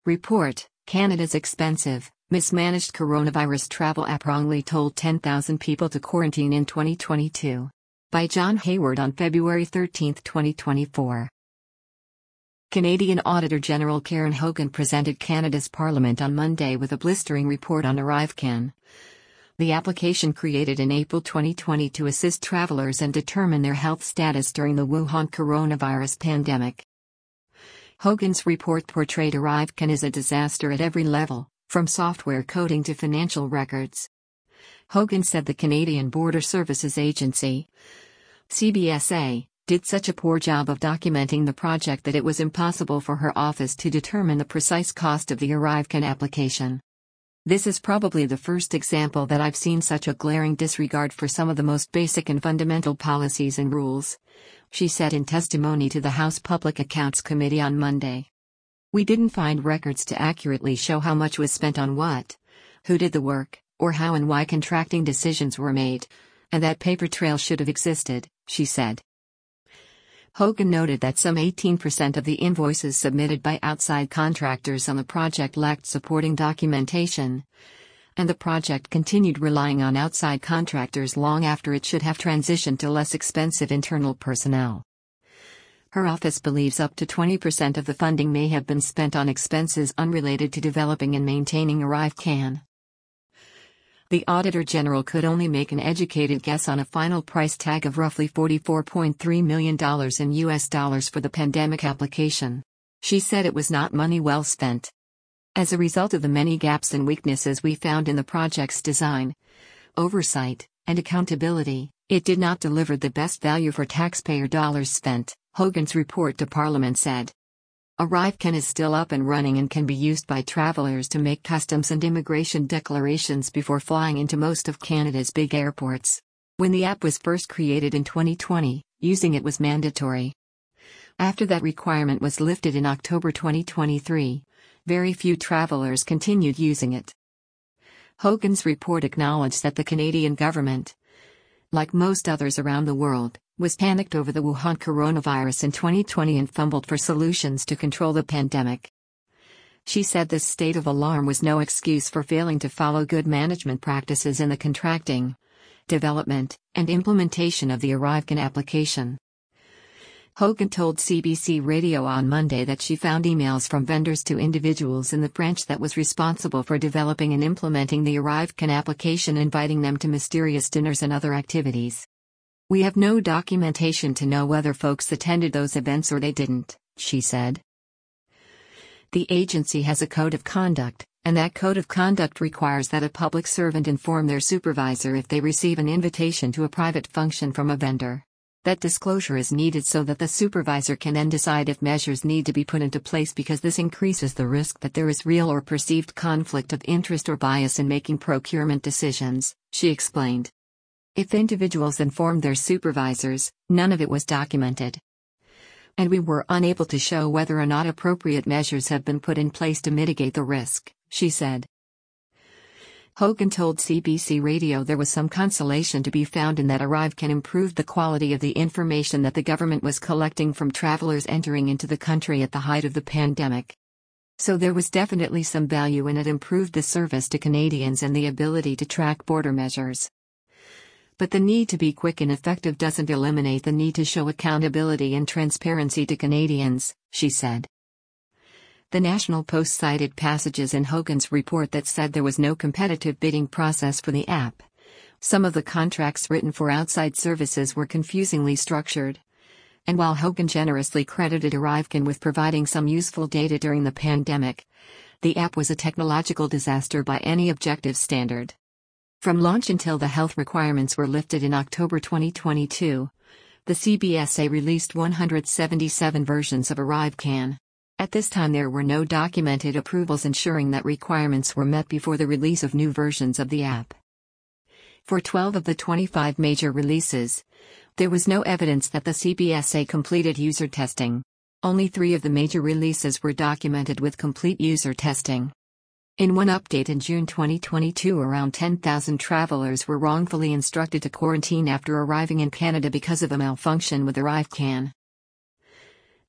Report: Canada's expensive, mismanaged coronavirus travel app wrongly told 10,000 people to quarantine in 2022. By John Hayward on February 13, 2024. Canadian Auditor General Karen Hogan presented Canada's Parliament on Monday with a blistering report on ArriveCan. The application, created in April 2020 to assist travelers and determine their health status during the Wuhan coronavirus pandemic. Hogan's report portrayed ArriveCan as a disaster at every level, from software coding to financial records. Hogan said the Canadian Border Services Agency, CBSA, did such a poor job of documenting the project that it was impossible for her office to determine the precise cost of the ArriveCan application. This is probably the first example that I've seen such a glaring disregard for some of the most basic and fundamental policies and rules, she said in testimony to the House Public Accounts Committee on Monday. We didn't find records to accurately show how much was spent on what, who did the work, or how and why contracting decisions were made, and that paper trail should have existed, she said. Hogan noted that some 18% of the invoices submitted by outside contractors on the project lacked supporting documentation, and the project continued relying on outside contractors long after it should have transitioned to less expensive internal personnel. Her office believes up to 20% of the funding may have been spent on expenses unrelated to developing and maintaining ArriveCan. The Auditor General could only make an educated guess on a final price tag of roughly $44.3 million in US dollars for the pandemic application. She said it was not money well spent. As a result of the many gaps and weaknesses we found in the project's design, oversight, and accountability, it did not deliver the best value for taxpayer dollars spent, Hogan's report to Parliament said. ArriveCan is still up and running and can be used by travelers to make customs and immigration declarations before flying into most of Canada's big airports. When the app was first created in 2020, using it was mandatory. After that requirement was lifted in October 2023, very few travelers continued using it. Hogan's report acknowledged that the Canadian government, like most others around the world, was panicked over the Wuhan coronavirus in 2020 and fumbled for solutions to control the pandemic. She said this state of alarm was no excuse for failing to follow good management practices in the contracting, development, and implementation of the ArriveCan application. Hogan told CBC Radio on Monday that she found emails from vendors to individuals in the branch that was responsible for developing and implementing the ArriveCan application, inviting them to mysterious dinners and other activities. We have no documentation to know whether folks attended those events or they didn't, she said. The agency has a code of conduct, and that code of conduct requires that a public servant inform their supervisor if they receive an invitation to a private function from a vendor. That disclosure is needed so that the supervisor can then decide if measures need to be put into place, because this increases the risk that there is real or perceived conflict of interest or bias in making procurement decisions, she explained. If individuals informed their supervisors, none of it was documented. And we were unable to show whether or not appropriate measures have been put in place to mitigate the risk, she said. Hogan told CBC Radio there was some consolation to be found in that ArriveCan improved the quality of the information that the government was collecting from travelers entering into the country at the height of the pandemic. So there was definitely some value in it, improved the service to Canadians and the ability to track border measures. But the need to be quick and effective doesn't eliminate the need to show accountability and transparency to Canadians, she said. The National Post cited passages in Hogan's report that said there was no competitive bidding process for the app. Some of the contracts written for outside services were confusingly structured. And while Hogan generously credited ArriveCan with providing some useful data during the pandemic, the app was a technological disaster by any objective standard. From launch until the health requirements were lifted in October 2022, the CBSA released 177 versions of ArriveCan. At this time there were no documented approvals ensuring that requirements were met before the release of new versions of the app. For 12 of the 25 major releases, there was no evidence that the CBSA completed user testing. Only 3 of the major releases were documented with complete user testing. In one update in June 2022, around 10,000 travelers were wrongfully instructed to quarantine after arriving in Canada because of a malfunction with ArriveCan.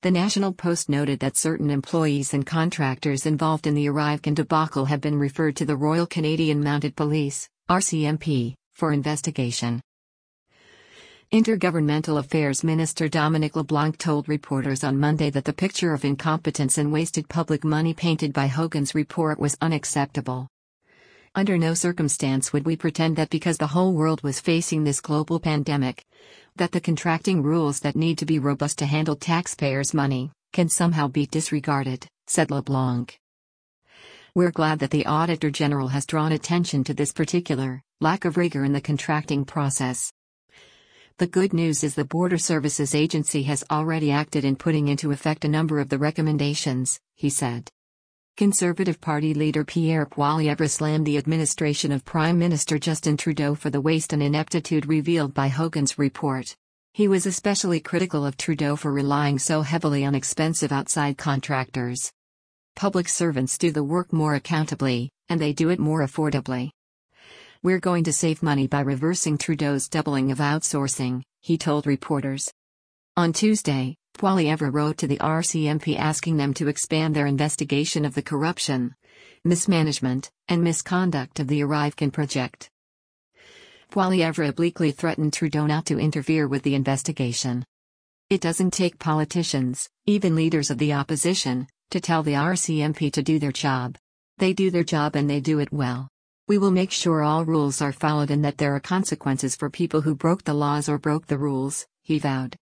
The National Post noted that certain employees and contractors involved in the Arrivecon debacle have been referred to the Royal Canadian Mounted Police, RCMP, for investigation. Intergovernmental Affairs Minister Dominic LeBlanc told reporters on Monday that the picture of incompetence and wasted public money painted by Hogan's report was unacceptable. Under no circumstance would we pretend that because the whole world was facing this global pandemic, that the contracting rules that need to be robust to handle taxpayers' money can somehow be disregarded, said LeBlanc. We're glad that the Auditor General has drawn attention to this particular lack of rigor in the contracting process. The good news is the Border Services Agency has already acted in putting into effect a number of the recommendations, he said. Conservative Party leader Pierre Poilievre slammed the administration of Prime Minister Justin Trudeau for the waste and ineptitude revealed by Hogan's report. He was especially critical of Trudeau for relying so heavily on expensive outside contractors. Public servants do the work more accountably, and they do it more affordably. We're going to save money by reversing Trudeau's doubling of outsourcing, he told reporters. On Tuesday, Poilievre wrote to the RCMP asking them to expand their investigation of the corruption, mismanagement, and misconduct of the Arrivecon project. Poilievre obliquely threatened Trudeau not to interfere with the investigation. It doesn't take politicians, even leaders of the opposition, to tell the RCMP to do their job. They do their job and they do it well. We will make sure all rules are followed and that there are consequences for people who broke the laws or broke the rules, he vowed.